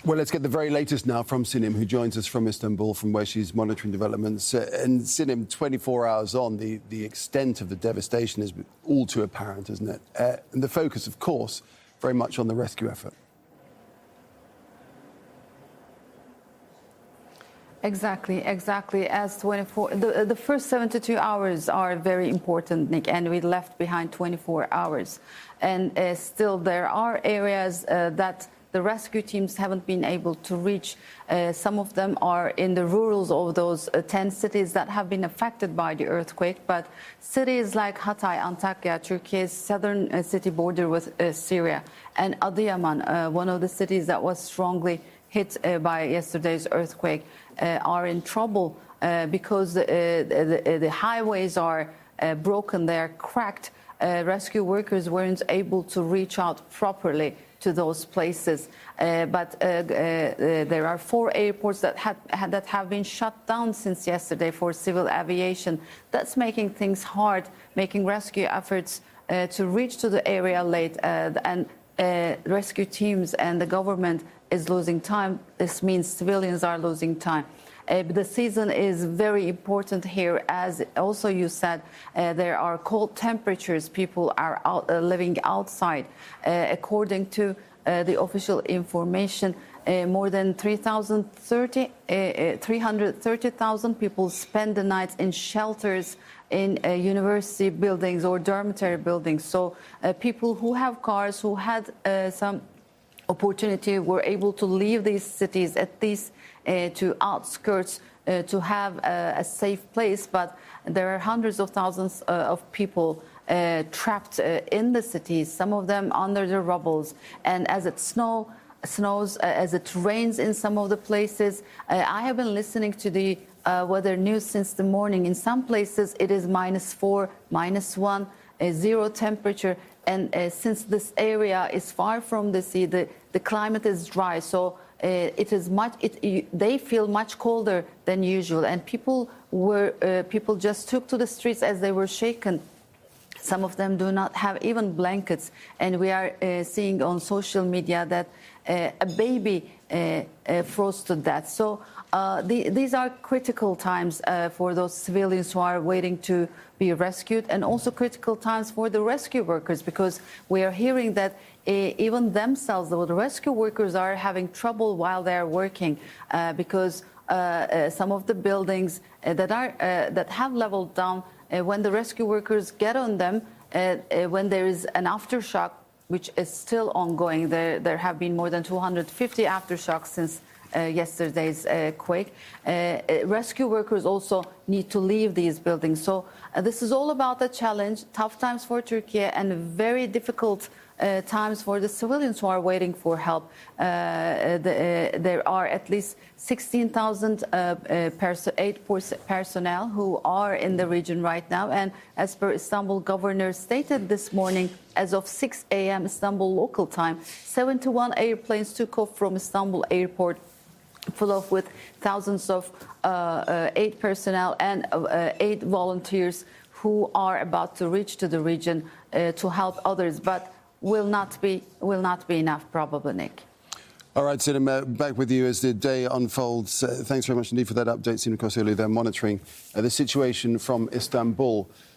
Well, let's get the very latest now from Sinem, who joins us from Istanbul, from where she's monitoring developments. And Sinem, 24 hours on, the extent of the devastation is all too apparent, isn't it? And the focus, of course, very much on the rescue effort. Exactly. As 24, the first 72 hours are very important, Nick, and we left behind 24 hours. And still there are areas that the rescue teams haven't been able to reach. Some of them are in the rurals of those 10 cities that have been affected by the earthquake. But cities like Hatay, Antakya, Turkey's southern city border with Syria, and Adıyaman, one of the cities that was strongly hit by yesterday's earthquake, are in trouble because the highways are broken, they are cracked. Rescue workers weren't able to reach out properly to those places. But there are 4 airports that have been shut down since yesterday for civil aviation. That's making things hard, making rescue efforts to reach to the area late. And rescue teams and the government is losing time. This means civilians are losing time. The season is very important here, as also you said, there are cold temperatures. People are living outside. According to the official information, more than 330,000 people spend the night in shelters in university buildings or dormitory buildings. So people who have cars, who had some opportunity, were able to leave these cities, at least to outskirts, to have a safe place. But there are hundreds of thousands of people trapped in the cities, some of them under the rubbles. And as it snows, as it rains in some of the places, I have been listening to the weather news since the morning. In some places it is -4, -1, 0 temperature. And since this area is far from the sea, the climate is dry, so they feel much colder than usual. And people just took to the streets as they were shaken. Some of them do not have even blankets, and we are seeing on social media that a baby froze to death. So these are critical times for those civilians who are waiting to be rescued, and also critical times for the rescue workers, because we are hearing that even themselves, the rescue workers, are having trouble while they are working because some of the buildings that have leveled down, when the rescue workers get on them, when there is an aftershock, which is still ongoing. There have been more than 250 aftershocks since yesterday's quake. Rescue workers also need to leave these buildings. So this is all about the challenge, tough times for Turkey, and very difficult times for the civilians who are waiting for help. There are at least 16,000 aid personnel who are in the region right now. And as per Istanbul governor stated this morning, as of 6 a.m. Istanbul local time, 71 airplanes took off from Istanbul airport, full of with thousands of aid personnel and aid volunteers who are about to reach to the region to help others, but will not be enough, probably, Nick. All right, Sinem, back with you as the day unfolds. Thanks very much indeed for that update, Sinem Kosoğlu. They're monitoring the situation from Istanbul.